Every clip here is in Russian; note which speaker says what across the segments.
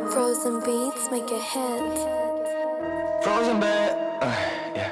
Speaker 1: Frozen beats make a hit.
Speaker 2: Frozen bed, yeah.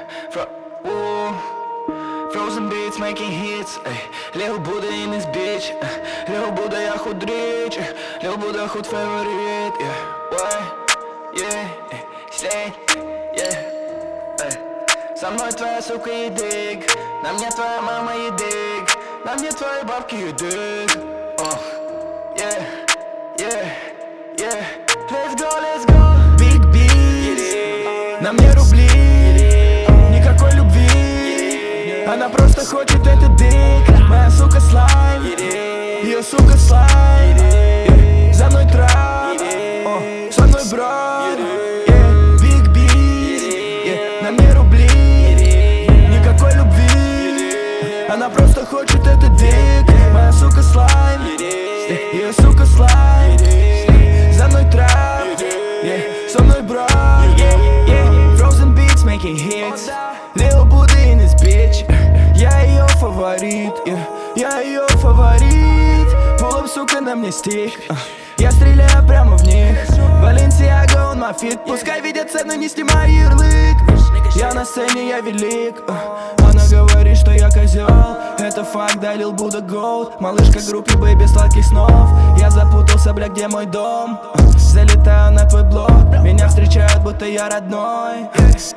Speaker 2: Frozen beats making hits, Lil Buddha in this bitch, Lil Buddha я худ rich, Lil Buddha худ favorite, yeah. Why, yeah, slay, yeah. Со мной твоя сука едик, на мне твоя мама едик, на мне твои бабки едик, yeah, yeah, yeah. Let's go, big beats, на мне рубли, никакой любви, она просто хочет этот дик. Моя сука слайм, ее сука слайм, за мной трап, со мной брат, big beats, на мне рубли, никакой любви, она просто хочет этот дик. Моя сука слайм, ее сука слайм, за мной трап, со мной брат, Frozen beats making hits, Lil Buddha in this bitch, я ее фаворит, я ее фаворит. Pull up, сука, на мне стих, я стреляю прямо в них. Balenciaga on my feet, пускай видят цену, не снимай ярлык. Я на сцене, я велик. Она говорит, что я козел, это факт, да, Lil Buddha Gold. Малышка группе, бэйби, сладких снов. Я запутался, бля, где мой дом? Залетаю на твой блог, меня встречают, будто я родной.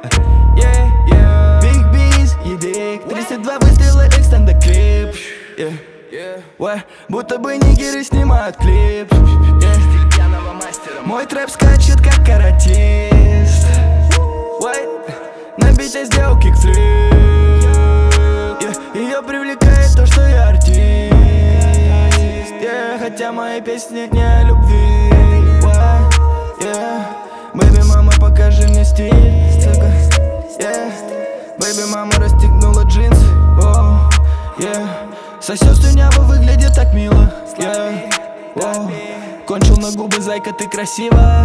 Speaker 2: Big B's, едик, 32 выстрела, экстенда клип. Будто бы нигеры снимают клип. Мой трэп скачет, как каратист. На бите сделал кикфлип. Ее привлекает то, что я артист. Хотя мои песни не о любви. Бэйби, мама, покажи мне стиль. Бэйби, мама расстегнула джинсы. Сосёт слюняво, выглядит так мило. Кончил на губы, зайка, ты красива.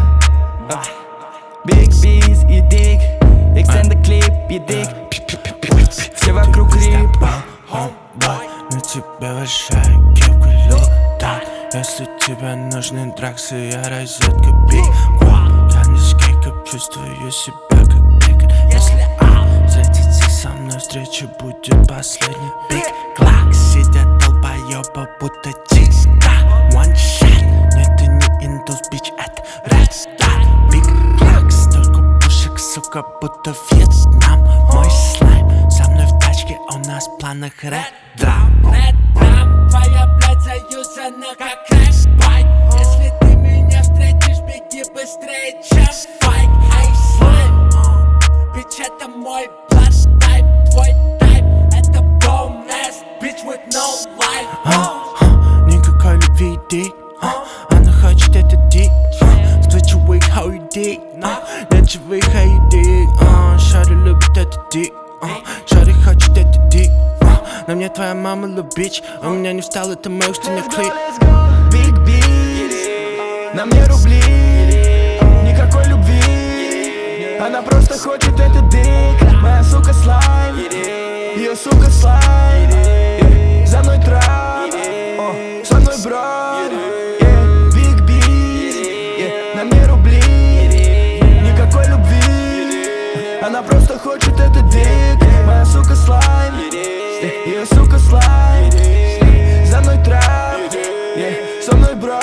Speaker 2: Big B's, едик, extend клип, едик. Все вокруг крип.
Speaker 3: На тебе большая кепка летает. Если тебе нужны драксы, я розетка биг. Я не скейка, чувствую себя как биг. Если встретиться со мной, встреча будет последний. Big Glock, сидят долбоёба, будто тик-так. One shot, нет, ты не индус, бич, это Red Star. Big Glock, столько пушек, сука, будто Вьетнам. Мой слайм, со мной в тачке, у нас в планах Red Drum.
Speaker 4: Red Drum, твоя, блядь, заюзана как крэш-байк. Если ты меня встретишь, беги быстрее, чем байк. Ай, слайм, бич, это мой блад-тайп. Твой тайп, это бомнес, bitch with no life.
Speaker 3: Никакой любви, дик. Она хочет этот дик. Спрашивай, how you dig. Нет живых, how you dig. Шари любит этот дик. Шари хочет этот дик. На мне твоя мама любить, у меня не встал, это мой устный клип.
Speaker 2: Big B's, на мне рубли, никакой любви, она просто хочет этот дик. Моя сука слайм, ее сука слайм, за мной трап, со мной брат. Big B's, на мне рубли, никакой любви, она просто хочет этот дик. Моя сука слайм, ее сука слайм, за мной трап, со мной брат.